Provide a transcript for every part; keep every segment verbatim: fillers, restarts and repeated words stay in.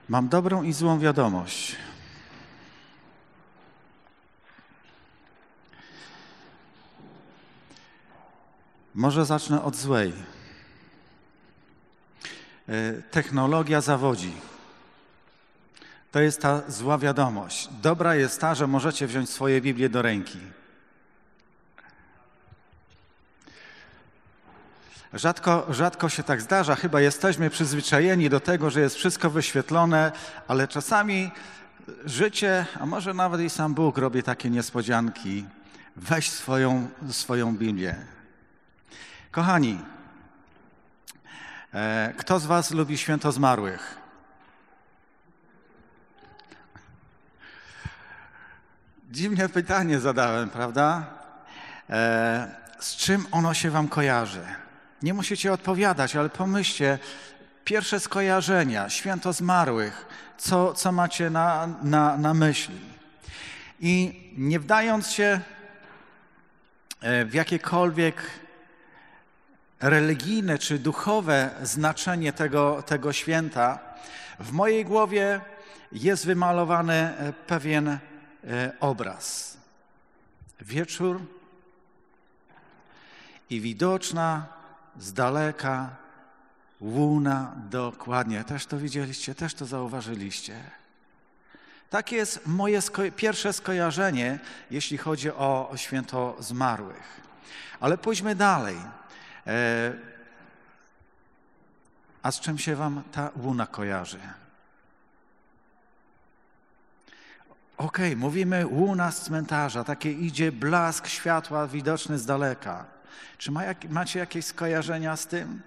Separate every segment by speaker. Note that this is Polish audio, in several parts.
Speaker 1: Mam dobrą i złą wiadomość. Może zacznę od złej. Technologia zawodzi. To jest ta zła wiadomość. Dobra jest ta, że możecie wziąć swoje Biblię do ręki. Rzadko, rzadko się tak zdarza, chyba jesteśmy przyzwyczajeni do tego, że jest wszystko wyświetlone, ale czasami życie, a może nawet i sam Bóg robi takie niespodzianki. Weź swoją, swoją Biblię. Kochani, e, kto z was lubi święto zmarłych? Dziwne pytanie zadałem, prawda? E, z czym ono się wam kojarzy? Nie musicie odpowiadać, ale pomyślcie, pierwsze skojarzenia, święto zmarłych, co, co macie na, na, na myśli. I nie wdając się w jakiekolwiek religijne czy duchowe znaczenie tego, tego święta, w mojej głowie jest wymalowany pewien obraz. Wieczór i widoczna z daleka łuna, dokładnie. Też to widzieliście, też to zauważyliście. Takie jest moje sko- pierwsze skojarzenie, jeśli chodzi o, o święto zmarłych. Ale pójdźmy dalej. E, a z czym się wam ta łuna kojarzy? Okej, okay, mówimy łuna z cmentarza, takie idzie blask światła widoczny z daleka. Czy ma, jak, macie jakieś skojarzenia z tym?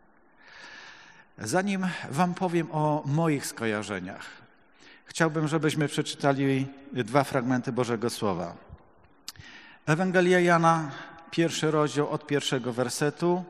Speaker 1: Zanim wam powiem o moich skojarzeniach, chciałbym, żebyśmy przeczytali dwa fragmenty Bożego Słowa. Ewangelia Jana, pierwszy rozdział od pierwszego wersetu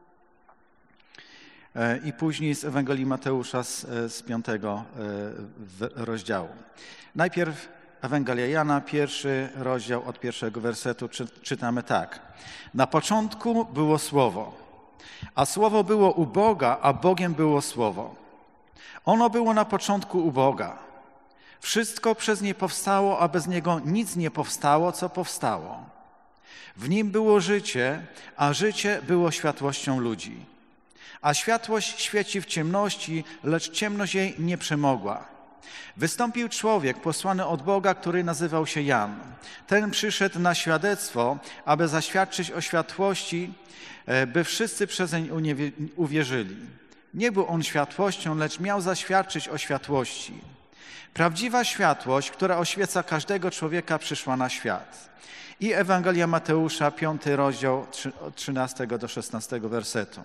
Speaker 1: i później z Ewangelii Mateusza z, z piątego rozdziału. Najpierw Ewangelia Jana, pierwszy rozdział od pierwszego wersetu, czy, czytamy tak. Na początku było Słowo, a Słowo było u Boga, a Bogiem było Słowo. Ono było na początku u Boga. Wszystko przez nie powstało, a bez niego nic nie powstało, co powstało. W nim było życie, a życie było światłością ludzi. A światłość świeci w ciemności, lecz ciemność jej nie przemogła. Wystąpił człowiek posłany od Boga, który nazywał się Jan. Ten przyszedł na świadectwo, aby zaświadczyć o światłości, by wszyscy przezeń uwierzyli. Nie był on światłością, lecz miał zaświadczyć o światłości. Prawdziwa światłość, która oświeca każdego człowieka, przyszła na świat. I Ewangelia Mateusza, piąty rozdział, od trzynastego do szesnastego wersetu.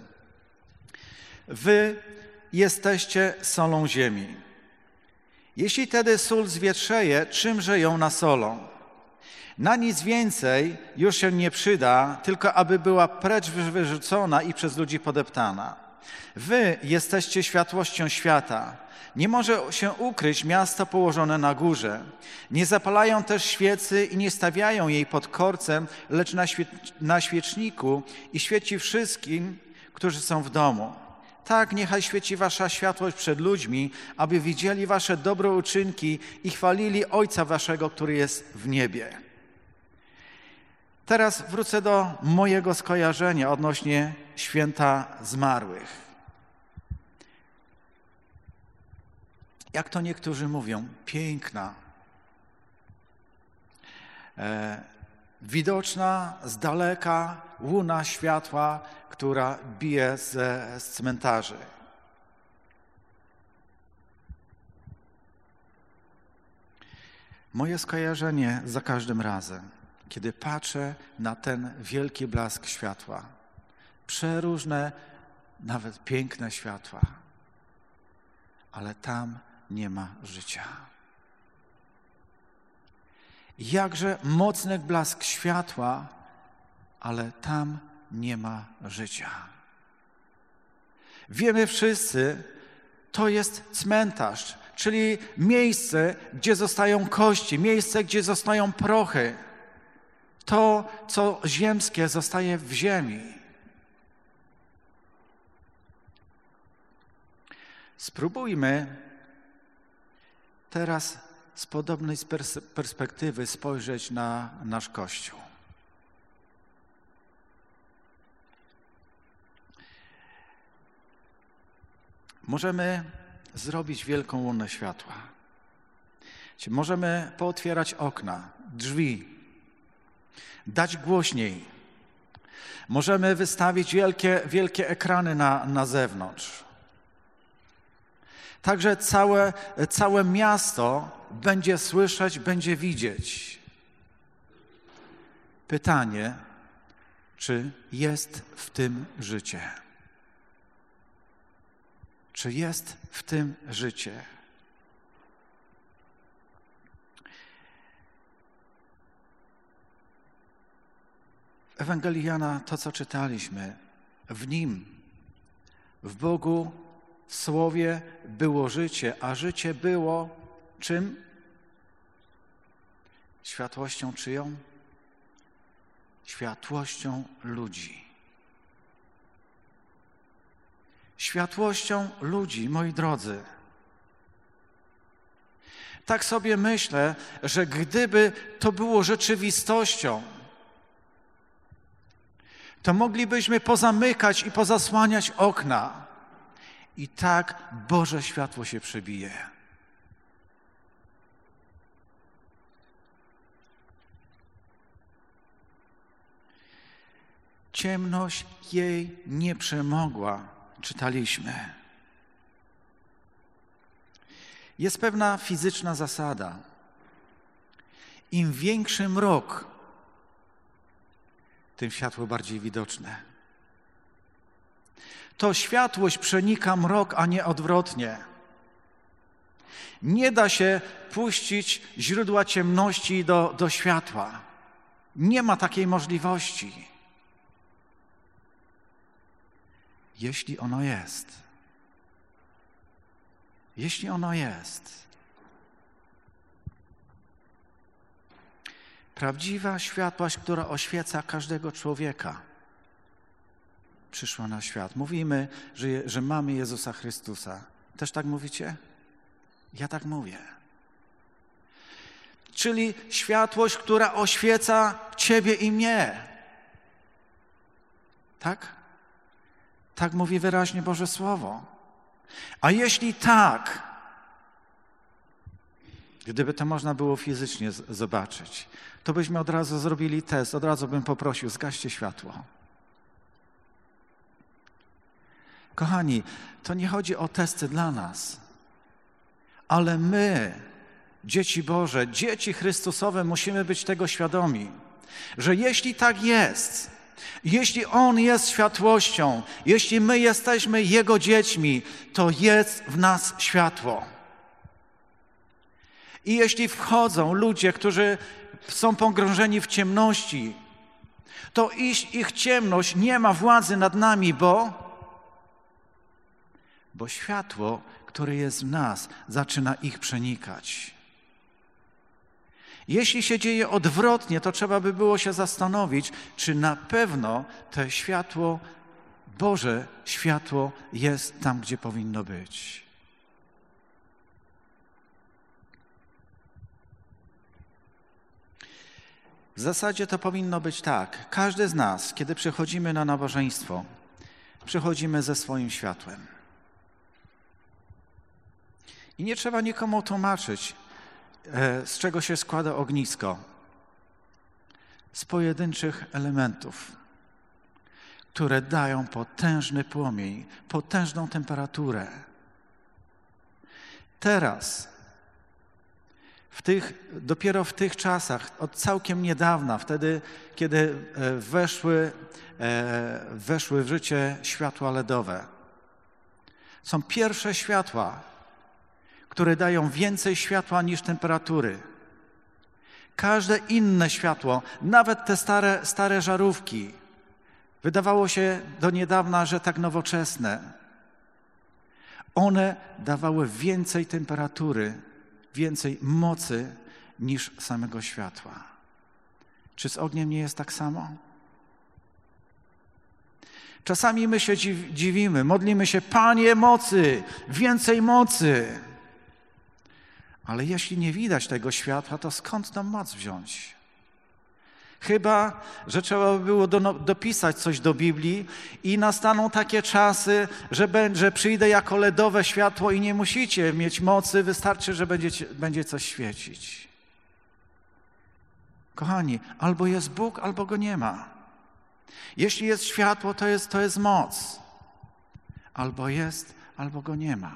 Speaker 1: Wy jesteście solą ziemi. Jeśli tedy sól zwietrzeje, czymże ją nasolą? Na nic więcej już się nie przyda, tylko aby była precz wyrzucona i przez ludzi podeptana. Wy jesteście światłością świata. Nie może się ukryć miasto położone na górze. Nie zapalają też świecy i nie stawiają jej pod korcem, lecz na, świe- na świeczniku i świeci wszystkim, którzy są w domu. Tak niechaj świeci wasza światłość przed ludźmi, aby widzieli wasze dobre uczynki i chwalili Ojca waszego, który jest w niebie. Teraz wrócę do mojego skojarzenia odnośnie święta zmarłych. Jak to niektórzy mówią, piękna, e, widoczna z daleka łuna światła, która bije ze, z cmentarzy. Moje skojarzenie za każdym razem, kiedy patrzę na ten wielki blask światła, przeróżne, nawet piękne światła, ale tam nie ma życia. Jakże mocny blask światła, ale tam nie ma życia. Wiemy wszyscy, to jest cmentarz, czyli miejsce, gdzie zostają kości, miejsce, gdzie zostają prochy. To, co ziemskie, zostaje w ziemi. Spróbujmy teraz z podobnej perspektywy spojrzeć na nasz Kościół. Możemy zrobić wielką łunę światła. Możemy pootwierać okna, drzwi, dać głośniej. Możemy wystawić wielkie, wielkie ekrany na, na zewnątrz. Także całe, całe miasto będzie słyszeć, będzie widzieć. Pytanie, czy jest w tym życie? Czy jest w tym życie? Ewangelii Jana, to co czytaliśmy, w Nim, w Bogu, w Słowie było życie, a życie było czym? Światłością czyją? Światłością ludzi. Światłością ludzi, moi drodzy. Tak sobie myślę, że gdyby to było rzeczywistością, to moglibyśmy pozamykać i pozasłaniać okna. I tak Boże światło się przebije. Ciemność jej nie przemogła, czytaliśmy. Jest pewna fizyczna zasada. Im większy mrok, tym światło bardziej widoczne. To światłość przenika mrok, a nie odwrotnie. Nie da się puścić źródła ciemności do, do światła. Nie ma takiej możliwości. Jeśli ono jest. Jeśli ono jest. Prawdziwa światłość, która oświeca każdego człowieka, przyszła na świat. Mówimy, że, że mamy Jezusa Chrystusa. Też tak mówicie? Ja tak mówię. Czyli światłość, która oświeca Ciebie i mnie. Tak? Tak mówi wyraźnie Boże Słowo. A jeśli tak, gdyby to można było fizycznie z- zobaczyć, to byśmy od razu zrobili test, od razu bym poprosił, zgaście światło. Kochani, to nie chodzi o testy dla nas, ale my, dzieci Boże, dzieci Chrystusowe, musimy być tego świadomi, że jeśli tak jest, jeśli On jest światłością, jeśli my jesteśmy Jego dziećmi, to jest w nas światło. I jeśli wchodzą ludzie, którzy są pogrążeni w ciemności, to ich, ich ciemność nie ma władzy nad nami, bo, bo światło, które jest w nas, zaczyna ich przenikać. Jeśli się dzieje odwrotnie, to trzeba by było się zastanowić, czy na pewno to światło, Boże światło jest tam, gdzie powinno być. W zasadzie to powinno być tak. Każdy z nas, kiedy przychodzimy na nabożeństwo, przychodzimy ze swoim światłem. I nie trzeba nikomu tłumaczyć, z czego się składa ognisko. Z pojedynczych elementów, które dają potężny płomień, potężną temperaturę. Teraz, w tych, dopiero w tych czasach, od całkiem niedawna, wtedy, kiedy weszły, weszły w życie światła L E D owe, są pierwsze światła, które dają więcej światła niż temperatury. Każde inne światło, nawet te stare, stare żarówki, wydawało się do niedawna, że tak nowoczesne. One dawały więcej temperatury, więcej mocy niż samego światła. Czy z ogniem nie jest tak samo? Czasami my się dziwimy, modlimy się, Panie mocy, więcej mocy. Ale jeśli nie widać tego światła, to skąd tam moc wziąć? Chyba że trzeba by było do, dopisać coś do Biblii i nastaną takie czasy, że, że przyjdę jako ledowe światło i nie musicie mieć mocy, wystarczy, że będziecie, będzie coś świecić. Kochani, albo jest Bóg, albo Go nie ma. Jeśli jest światło, to jest, to jest moc. Albo jest, albo Go nie ma.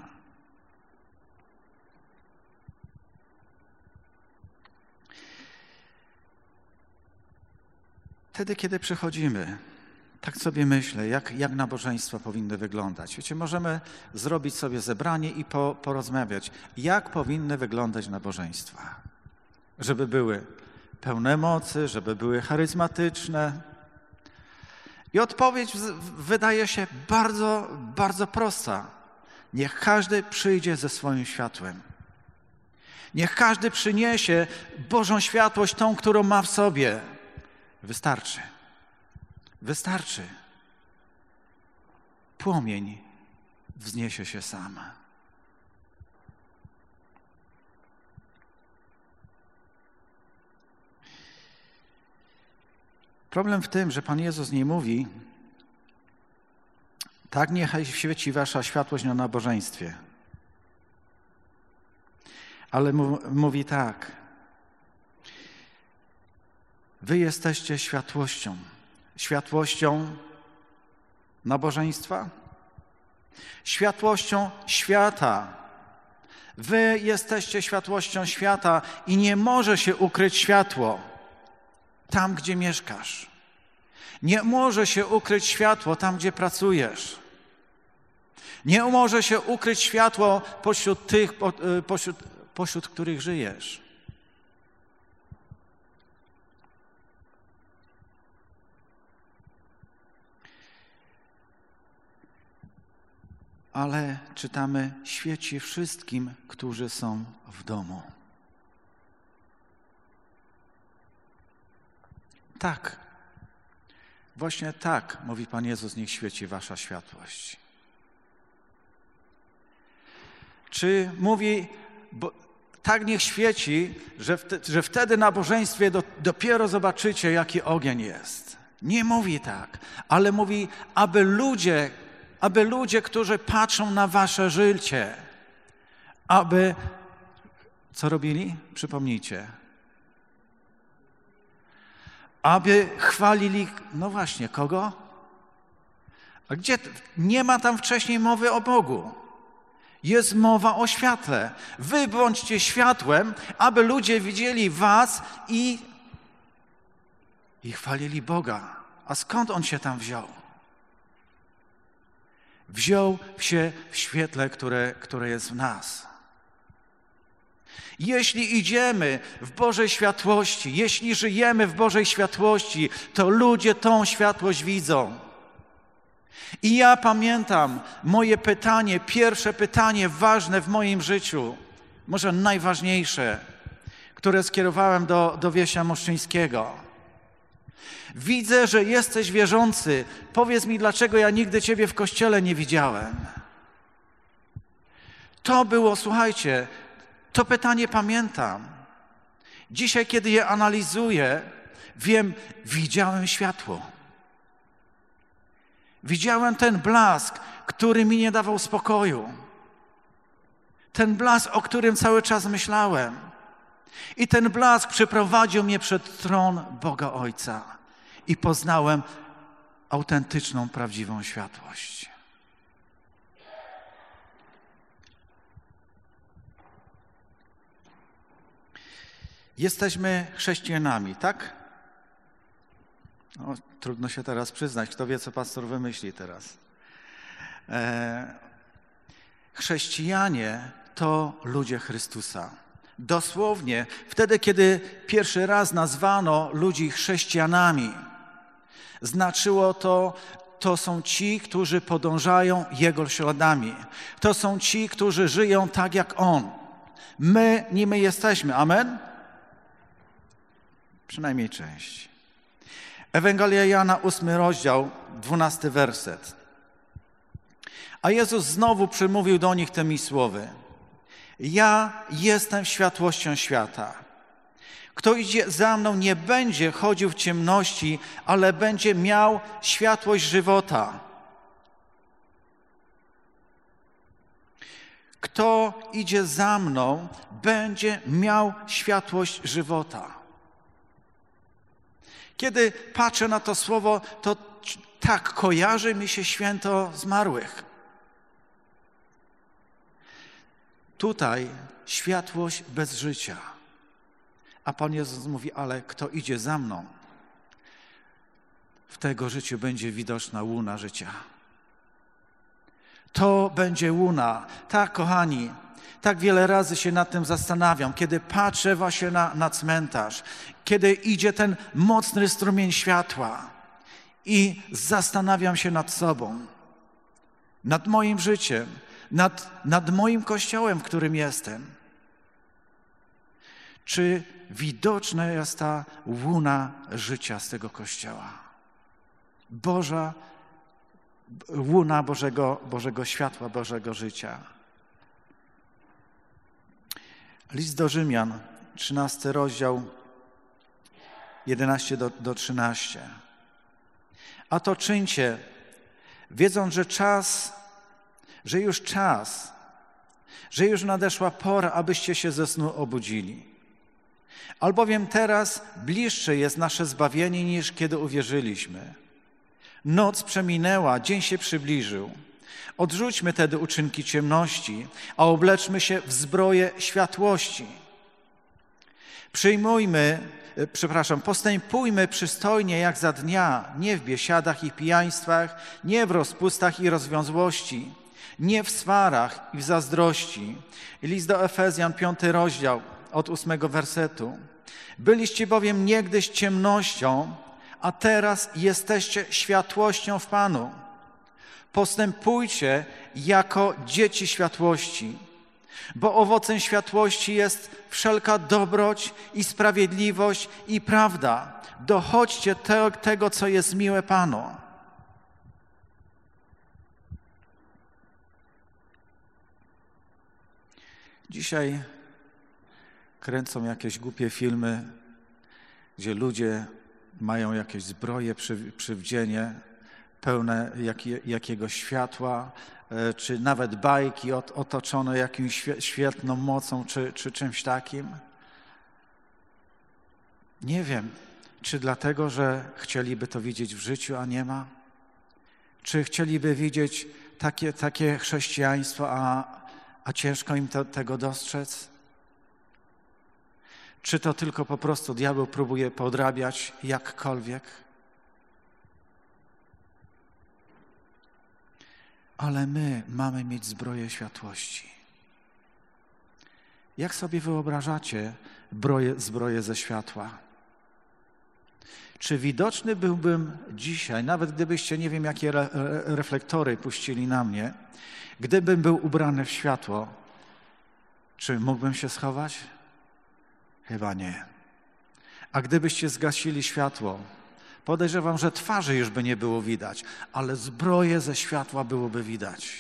Speaker 1: Wtedy, kiedy przychodzimy, tak sobie myślę, jak, jak nabożeństwa powinny wyglądać. Wiecie, możemy zrobić sobie zebranie i po, porozmawiać, jak powinny wyglądać nabożeństwa. Żeby były pełne mocy, żeby były charyzmatyczne. I odpowiedź wydaje się bardzo, bardzo prosta. Niech każdy przyjdzie ze swoim światłem. Niech każdy przyniesie Bożą światłość, tą, którą ma w sobie. Wystarczy. Wystarczy. Płomień wzniesie się sam. Problem w tym, że Pan Jezus nie mówi, tak niechaj świeci wasza światłość na nabożeństwie. Ale mówi tak. Wy jesteście światłością. Światłością nabożeństwa? Światłością świata. Wy jesteście światłością świata i nie może się ukryć światło tam, gdzie mieszkasz. Nie może się ukryć światło tam, gdzie pracujesz. Nie może się ukryć światło pośród tych, pośród, pośród których żyjesz. Ale czytamy, świeci wszystkim, którzy są w domu. Tak, właśnie tak, mówi Pan Jezus, niech świeci wasza światłość. Czy mówi, bo, tak niech świeci, że, wte, że wtedy na nabożeństwie do, dopiero zobaczycie, jaki ogień jest. Nie mówi tak, ale mówi, aby ludzie, aby ludzie, którzy patrzą na wasze życie, aby, co robili? Przypomnijcie. Aby chwalili, no właśnie, kogo? A gdzie? Nie ma tam wcześniej mowy o Bogu. Jest mowa o świetle. Wy bądźcie światłem, aby ludzie widzieli was i, i chwalili Boga. A skąd On się tam wziął? Wziął się w świetle, które, które jest w nas. Jeśli idziemy w Bożej światłości, jeśli żyjemy w Bożej światłości, to ludzie tą światłość widzą. I ja pamiętam moje pytanie, pierwsze pytanie ważne w moim życiu, może najważniejsze, które skierowałem do, do Wiesia Moszczyńskiego. Widzę, że jesteś wierzący. Powiedz mi, dlaczego ja nigdy Ciebie w kościele nie widziałem. To było, słuchajcie, to pytanie pamiętam. Dzisiaj, kiedy je analizuję, wiem, widziałem światło. Widziałem ten blask, który mi nie dawał spokoju. Ten blask, o którym cały czas myślałem. I ten blask przyprowadził mnie przed tron Boga Ojca. I poznałem autentyczną, prawdziwą światłość. Jesteśmy chrześcijanami, tak? No, trudno się teraz przyznać. Kto wie, co pastor wymyśli teraz. E, chrześcijanie to ludzie Chrystusa. Dosłownie, wtedy, kiedy pierwszy raz nazwano ludzi chrześcijanami, znaczyło to, to są ci, którzy podążają Jego śladami. To są ci, którzy żyją tak jak On. My nimi jesteśmy. Amen? Przynajmniej część. Ewangelia Jana, ósmy rozdział, dwunasty werset. A Jezus znowu przemówił do nich tymi słowy. Ja jestem światłością świata. Kto idzie za mną, nie będzie chodził w ciemności, ale będzie miał światłość żywota. Kto idzie za mną, będzie miał światłość żywota. Kiedy patrzę na to słowo, to tak kojarzy mi się święto zmarłych. Tutaj światłość bez życia. A Pan Jezus mówi, ale kto idzie za mną, w tego życiu będzie widoczna łuna życia. To będzie łuna. Tak, kochani, tak wiele razy się nad tym zastanawiam, kiedy patrzę właśnie na, na cmentarz, kiedy idzie ten mocny strumień światła i zastanawiam się nad sobą, nad moim życiem, nad, nad moim kościołem, w którym jestem. Czy widoczna jest ta łuna życia z tego kościoła? Boża łuna Bożego, Bożego światła, Bożego życia. List do Rzymian, trzynasty rozdział, jedenaście do trzynastu. A to czyńcie, wiedząc, że czas, że już czas, że już nadeszła pora, abyście się ze snu obudzili. Albowiem teraz bliższe jest nasze zbawienie, niż kiedy uwierzyliśmy. Noc przeminęła, dzień się przybliżył. Odrzućmy tedy uczynki ciemności, a obleczmy się w zbroję światłości. Przyjmujmy, przepraszam, postępujmy przystojnie jak za dnia, nie w biesiadach i pijaństwach, nie w rozpustach i rozwiązłości, nie w swarach i w zazdrości. List do Efezjan, piąty rozdział, od ósmego wersetu. Byliście bowiem niegdyś ciemnością, a teraz jesteście światłością w Panu. Postępujcie jako dzieci światłości, bo owocem światłości jest wszelka dobroć i sprawiedliwość i prawda. Dochodźcie te, tego, co jest miłe Panu. Dzisiaj kręcą jakieś głupie filmy, gdzie ludzie mają jakieś zbroje, przy, przywdzienie pełne jakie, jakiegoś światła, czy nawet bajki otoczone jakimś świetną mocą, czy, czy czymś takim. Nie wiem, czy dlatego, że chcieliby to widzieć w życiu, a nie ma? Czy chcieliby widzieć takie, takie chrześcijaństwo, a, a ciężko im to, tego dostrzec? Czy to tylko po prostu diabeł próbuje podrabiać jakkolwiek? Ale my mamy mieć zbroję światłości. Jak sobie wyobrażacie zbroję, zbroję ze światła? Czy widoczny byłbym dzisiaj, nawet gdybyście nie wiem jakie re, reflektory puścili na mnie, gdybym był ubrany w światło, czy mógłbym się schować? Chyba nie. A gdybyście zgasili światło, podejrzewam, że twarzy już by nie było widać, ale zbroję ze światła byłoby widać.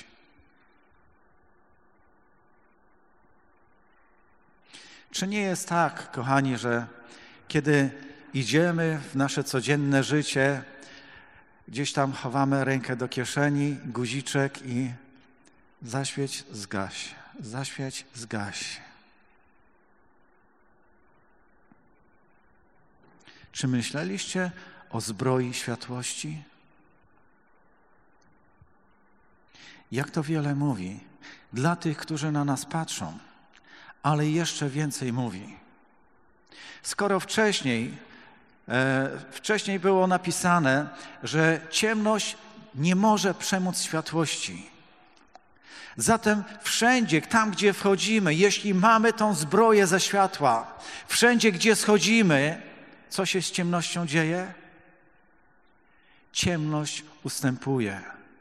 Speaker 1: Czy nie jest tak, kochani, że kiedy idziemy w nasze codzienne życie, gdzieś tam chowamy rękę do kieszeni, guziczek i zaświeć, zgaś, zaświeć, zgaś. Czy myśleliście o zbroi światłości? Jak to wiele mówi dla tych, którzy na nas patrzą, ale jeszcze więcej mówi. Skoro wcześniej, e, wcześniej było napisane, że ciemność nie może przemóc światłości. Zatem wszędzie, tam gdzie wchodzimy, jeśli mamy tą zbroję ze światła, wszędzie gdzie schodzimy, co się z ciemnością dzieje? Ciemność ustępuje.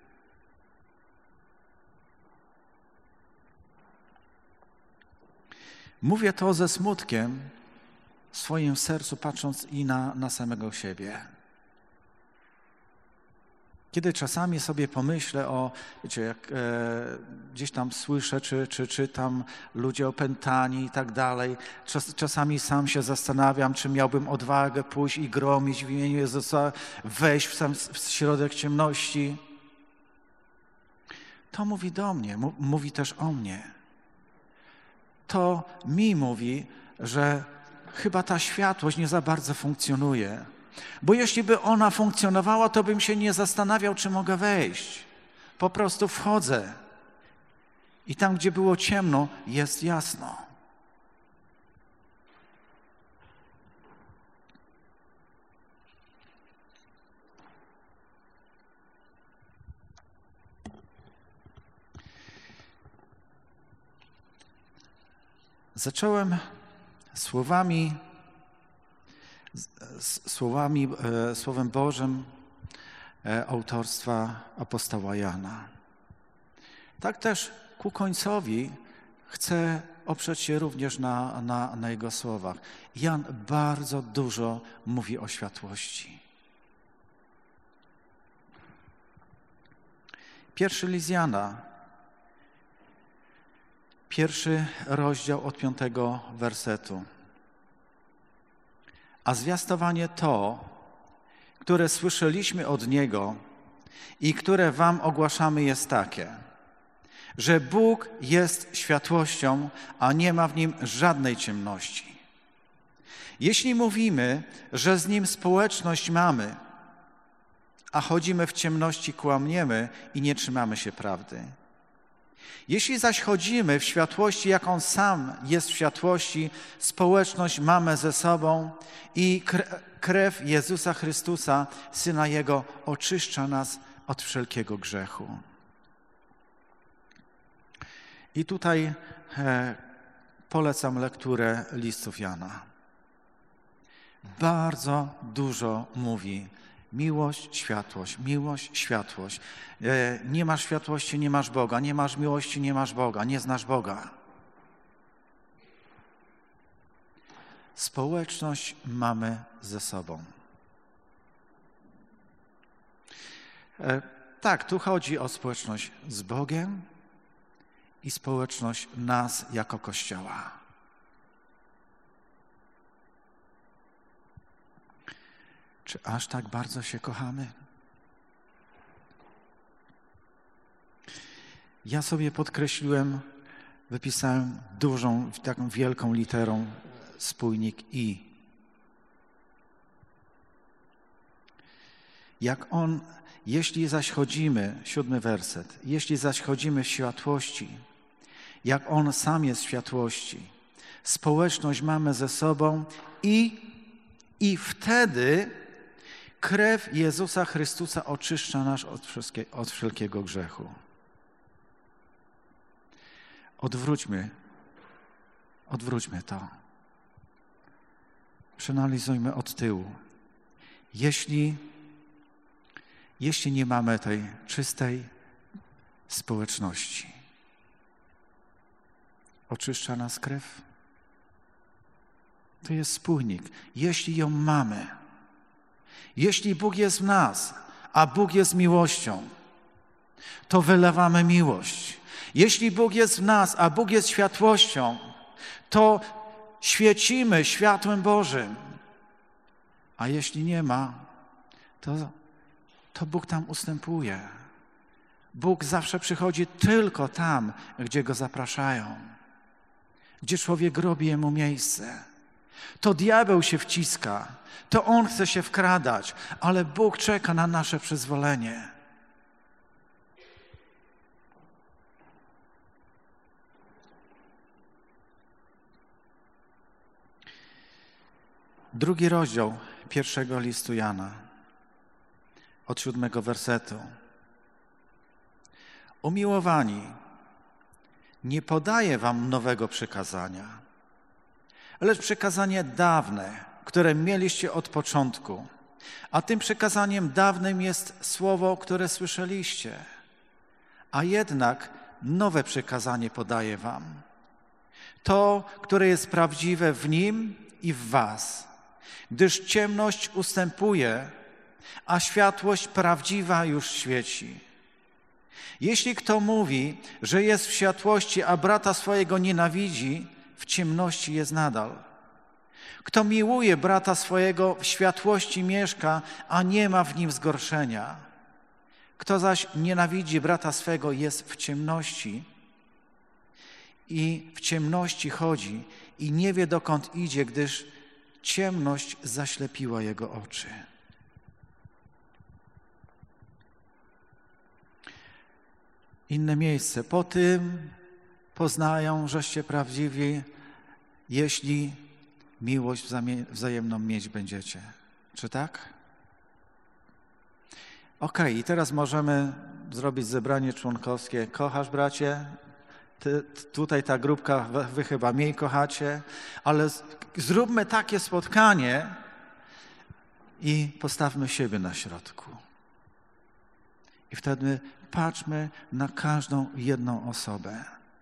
Speaker 1: Mówię to ze smutkiem w swoim sercu, patrząc i na, na samego siebie. Kiedy czasami sobie pomyślę o, wiecie, jak e, gdzieś tam słyszę, czy, czy czytam ludzie opętani i tak dalej, czas, czasami sam się zastanawiam, czy miałbym odwagę pójść i gromić w imieniu Jezusa, wejść w sam w środek ciemności. To mówi do mnie, mówi też o mnie. To mi mówi, że chyba ta światłość nie za bardzo funkcjonuje. Bo jeśli by ona funkcjonowała, to bym się nie zastanawiał, czy mogę wejść. Po prostu wchodzę. I tam, gdzie było ciemno, jest jasno. Zacząłem słowami, słowami, Słowem Bożym autorstwa apostoła Jana. Tak też ku końcowi chcę oprzeć się również na, na, na jego słowach. Jan bardzo dużo mówi o światłości. Pierwszy list Jana, pierwszy rozdział od piątego wersetu. A zwiastowanie to, które słyszeliśmy od Niego i które wam ogłaszamy, jest takie, że Bóg jest światłością, a nie ma w Nim żadnej ciemności. Jeśli mówimy, że z Nim społeczność mamy, a chodzimy w ciemności, kłamiemy i nie trzymamy się prawdy. Jeśli zaś chodzimy w światłości, jak On sam jest w światłości, społeczność mamy ze sobą i krew Jezusa Chrystusa, Syna Jego, oczyszcza nas od wszelkiego grzechu. I tutaj e, polecam lekturę listów Jana. Bardzo dużo mówi. Miłość, światłość, miłość, światłość. E, nie masz światłości, nie masz Boga. Nie masz miłości, nie masz Boga. Nie znasz Boga. Społeczność mamy ze sobą. E, tak, tu chodzi o społeczność z Bogiem i społeczność nas jako Kościoła. Czy aż tak bardzo się kochamy? Ja sobie podkreśliłem, wypisałem dużą, taką wielką literą spójnik I. Jak On, jeśli zaś chodzimy, siódmy werset, jeśli zaś chodzimy w światłości, jak On sam jest w światłości, społeczność mamy ze sobą i, i wtedy krew Jezusa Chrystusa oczyszcza nas od, od wszelkiego grzechu. Odwróćmy, odwróćmy to. Przeanalizujmy od tyłu. Jeśli, jeśli nie mamy tej czystej społeczności, oczyszcza nas krew? To jest spójnik. Jeśli ją mamy, jeśli Bóg jest w nas, a Bóg jest miłością, to wylewamy miłość. Jeśli Bóg jest w nas, a Bóg jest światłością, to świecimy światłem Bożym. A jeśli nie ma, to, to Bóg tam ustępuje. Bóg zawsze przychodzi tylko tam, gdzie Go zapraszają, gdzie człowiek robi Jemu miejsce. To diabeł się wciska, to on chce się wkradać, ale Bóg czeka na nasze przyzwolenie. Drugi rozdział pierwszego listu Jana, od siódmego wersetu. Umiłowani, nie podaję wam nowego przykazania, lecz przykazanie dawne, które mieliście od początku. A tym przykazaniem dawnym jest słowo, które słyszeliście. A jednak nowe przykazanie podaję wam. To, które jest prawdziwe w Nim i w was. Gdyż ciemność ustępuje, a światłość prawdziwa już świeci. Jeśli kto mówi, że jest w światłości, a brata swojego nienawidzi, w ciemności jest nadal. Kto miłuje brata swojego, w światłości mieszka, a nie ma w nim zgorszenia. Kto zaś nienawidzi brata swego, jest w ciemności i w ciemności chodzi i nie wie, dokąd idzie, gdyż ciemność zaślepiła jego oczy. Inne miejsce. Po tym poznają, żeście prawdziwi, jeśli miłość wzajemną mieć będziecie. Czy tak? Okej, okay, i teraz możemy zrobić zebranie członkowskie. Kochasz, bracie? Ty, tutaj ta grupka, wy, wy chyba mniej kochacie, ale z, zróbmy takie spotkanie i postawmy siebie na środku. I wtedy patrzmy na każdą jedną osobę.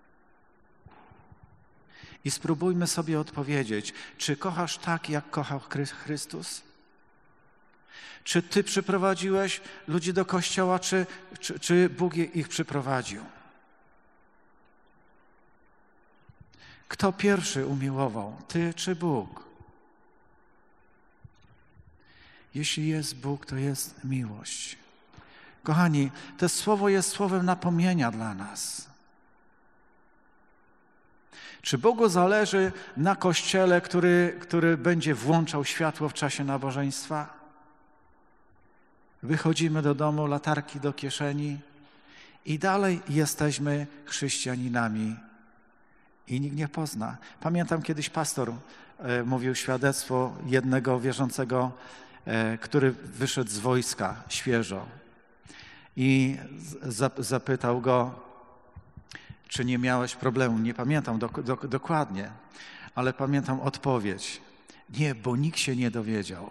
Speaker 1: I spróbujmy sobie odpowiedzieć, czy kochasz tak, jak kochał Chrystus? Czy Ty przyprowadziłeś ludzi do Kościoła, czy, czy, czy Bóg ich przyprowadził? Kto pierwszy umiłował? Ty czy Bóg? Jeśli jest Bóg, to jest miłość. Kochani, to słowo jest słowem napomnienia dla nas. Czy Bogu zależy na Kościele, który, który będzie włączał światło w czasie nabożeństwa? Wychodzimy do domu, latarki do kieszeni i dalej jesteśmy chrześcijaninami i nikt nie pozna. Pamiętam, kiedyś pastor e, mówił świadectwo jednego wierzącego, e, który wyszedł z wojska świeżo i z, zapytał go, czy nie miałeś problemu. Nie pamiętam do, do, dokładnie, ale pamiętam odpowiedź. Nie, bo nikt się nie dowiedział.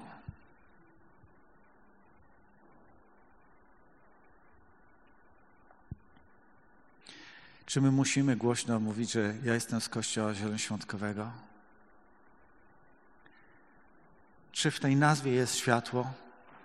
Speaker 1: Czy my musimy głośno mówić, że ja jestem z Kościoła Zielonoświątkowego? Czy w tej nazwie jest światło?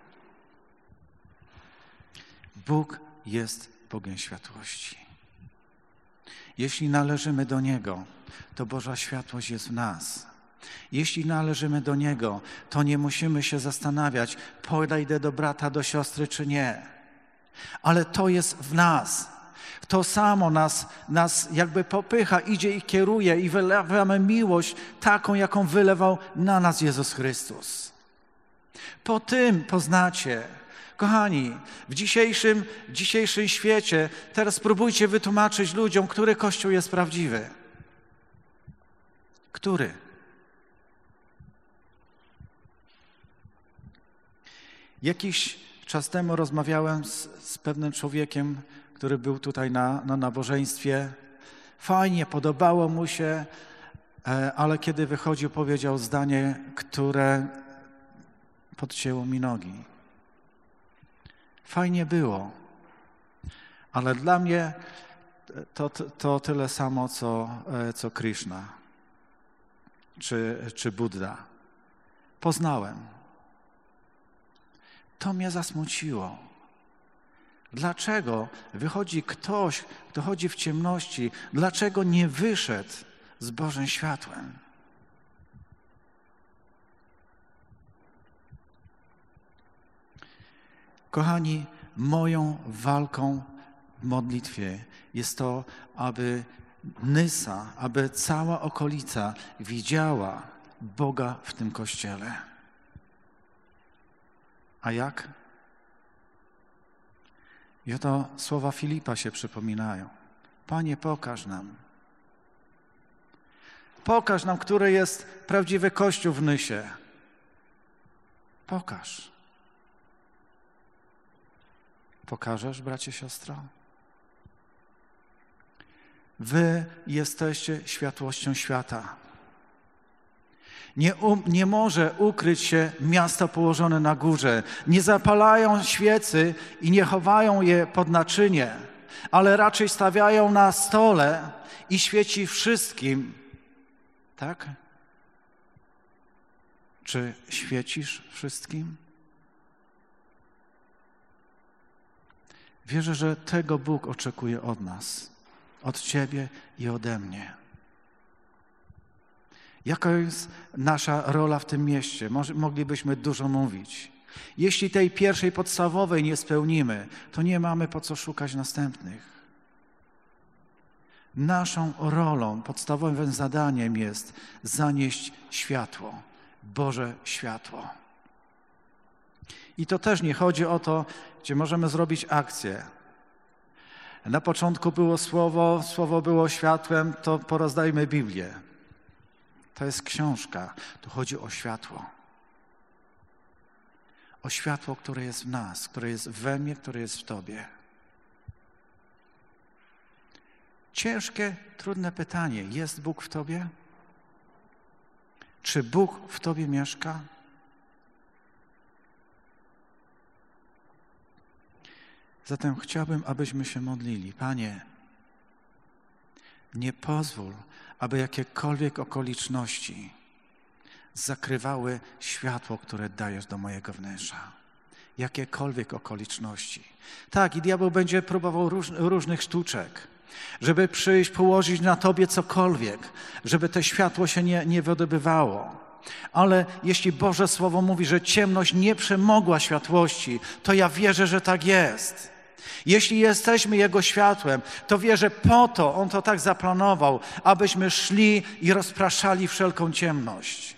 Speaker 1: Bóg jest Bogiem światłości. Jeśli należymy do Niego, to Boża światłość jest w nas. Jeśli należymy do Niego, to nie musimy się zastanawiać, podejdę do brata, do siostry, czy nie. Ale to jest w nas. To samo nas, nas jakby popycha, idzie i kieruje i wylewamy miłość taką, jaką wylewał na nas Jezus Chrystus. Po tym poznacie. Kochani, w dzisiejszym, dzisiejszym świecie teraz spróbujcie wytłumaczyć ludziom, który Kościół jest prawdziwy. Który? Jakiś czas temu rozmawiałem z, z pewnym człowiekiem, który był tutaj na, na nabożeństwie. Fajnie, podobało mu się, ale kiedy wychodził, powiedział zdanie, które podcięło mi nogi. Fajnie było, ale dla mnie to, to, to tyle samo, co, co Krishna czy, czy Buddha. Poznałem. To mnie zasmuciło. Dlaczego wychodzi ktoś, kto chodzi w ciemności, dlaczego nie wyszedł z Bożym światłem? Kochani, moją walką w modlitwie jest to, aby Nysa, aby cała okolica widziała Boga w tym Kościele. A jak? I oto słowa Filipa się przypominają. Panie, pokaż nam. Pokaż nam, który jest prawdziwy Kościół w Nysie. Pokaż. Pokażesz, bracie, siostro? Wy jesteście światłością świata. Nie, um, nie może ukryć się miasto położone na górze. Nie zapalają świecy i nie chowają je pod naczynie, ale raczej stawiają na stole i świeci wszystkim. Tak? Czy świecisz wszystkim? Wierzę, że tego Bóg oczekuje od nas, od Ciebie i ode mnie. Jaka jest nasza rola w tym mieście? Może, moglibyśmy dużo mówić. Jeśli tej pierwszej podstawowej nie spełnimy, to nie mamy po co szukać następnych. Naszą rolą, podstawowym zadaniem jest zanieść światło, Boże światło. I to też nie chodzi o to, gdzie możemy zrobić akcję. Na początku było słowo, słowo było światłem, to porozdajmy Biblię. To jest książka, tu chodzi o światło. O światło, które jest w nas, które jest we mnie, które jest w Tobie. Ciężkie, trudne pytanie. Jest Bóg w Tobie? Czy Bóg w Tobie mieszka? Zatem chciałbym, abyśmy się modlili. Panie, nie pozwól, aby jakiekolwiek okoliczności zakrywały światło, które dajesz do mojego wnętrza. Jakiekolwiek okoliczności. Tak, i diabeł będzie próbował róż, różnych sztuczek, żeby przyjść, położyć na Tobie cokolwiek, żeby to światło się nie, nie wydobywało. Ale jeśli Boże Słowo mówi, że ciemność nie przemogła światłości, to ja wierzę, że tak jest. Jeśli jesteśmy Jego światłem, to wierzę po to, On to tak zaplanował, abyśmy szli i rozpraszali wszelką ciemność.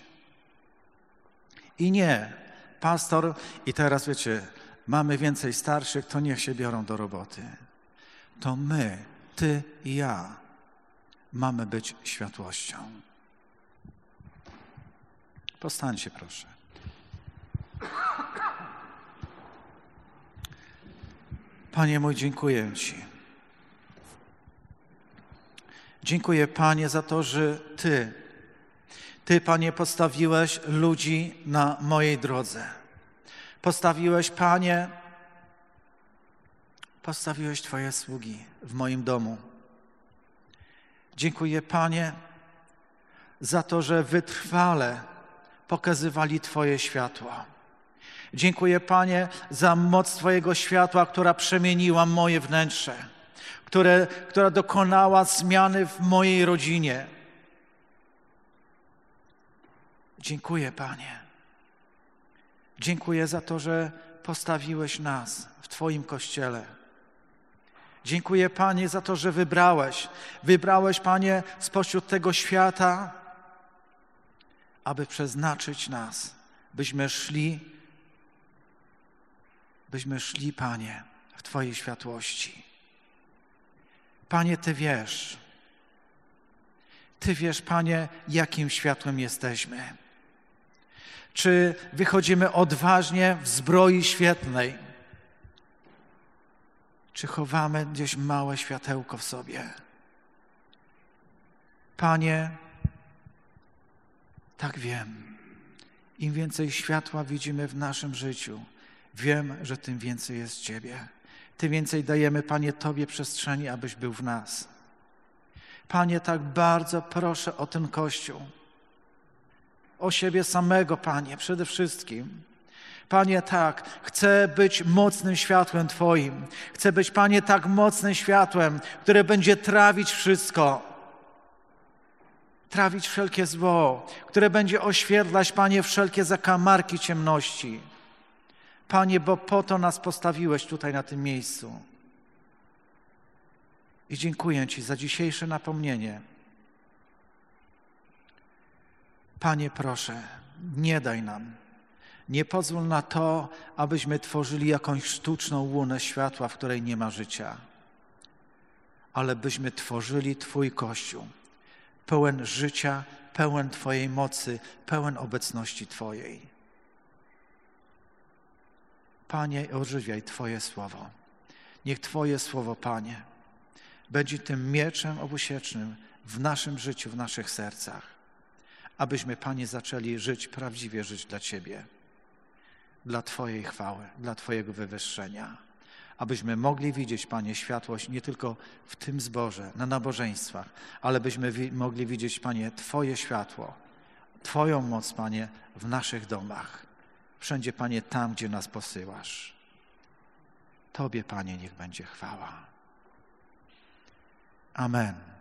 Speaker 1: I nie, pastor, i teraz wiecie, mamy więcej starszych, to niech się biorą do roboty. To my, Ty i ja mamy być światłością. Powstańcie, proszę. Panie mój, dziękuję Ci. Dziękuję, Panie, za to, że Ty, Ty, Panie, postawiłeś ludzi na mojej drodze. Postawiłeś, Panie, postawiłeś Twoje sługi w moim domu. Dziękuję, Panie, za to, że wytrwale pokazywali Twoje światło. Dziękuję, Panie, za moc Twojego światła, która przemieniła moje wnętrze, które, która dokonała zmiany w mojej rodzinie. Dziękuję, Panie. Dziękuję za to, że postawiłeś nas w Twoim Kościele. Dziękuję, Panie, za to, że wybrałeś. Wybrałeś, Panie, spośród tego świata, aby przeznaczyć nas, byśmy szli, byśmy szli, Panie, w Twojej światłości. Panie, Ty wiesz, Ty wiesz, Panie, jakim światłem jesteśmy. Czy wychodzimy odważnie w zbroi świetlnej, czy chowamy gdzieś małe światełko w sobie? Panie, tak wiem, im więcej światła widzimy w naszym życiu, wiem, że tym więcej jest Ciebie. Tym więcej dajemy, Panie, Tobie przestrzeni, abyś był w nas. Panie, tak bardzo proszę o ten Kościół. O siebie samego, Panie, przede wszystkim. Panie, tak, chcę być mocnym światłem Twoim. Chcę być, Panie, tak mocnym światłem, które będzie trawić wszystko. Trawić wszelkie zło, które będzie oświetlać, Panie, wszelkie zakamarki ciemności. Panie, bo po to nas postawiłeś tutaj na tym miejscu. I dziękuję Ci za dzisiejsze napomnienie. Panie, proszę, nie daj nam, nie pozwól na to, abyśmy tworzyli jakąś sztuczną łunę światła, w której nie ma życia, ale byśmy tworzyli Twój Kościół, pełen życia, pełen Twojej mocy, pełen obecności Twojej. Panie, ożywiaj Twoje słowo. Niech Twoje słowo, Panie, będzie tym mieczem obusiecznym w naszym życiu, w naszych sercach, abyśmy, Panie, zaczęli żyć, prawdziwie żyć dla Ciebie, dla Twojej chwały, dla Twojego wywyższenia. Abyśmy mogli widzieć, Panie, światłość nie tylko w tym zborze, na nabożeństwach, ale byśmy wi- mogli widzieć, Panie, Twoje światło, Twoją moc, Panie, w naszych domach. Wszędzie, Panie, tam, gdzie nas posyłasz. Tobie, Panie, niech będzie chwała. Amen.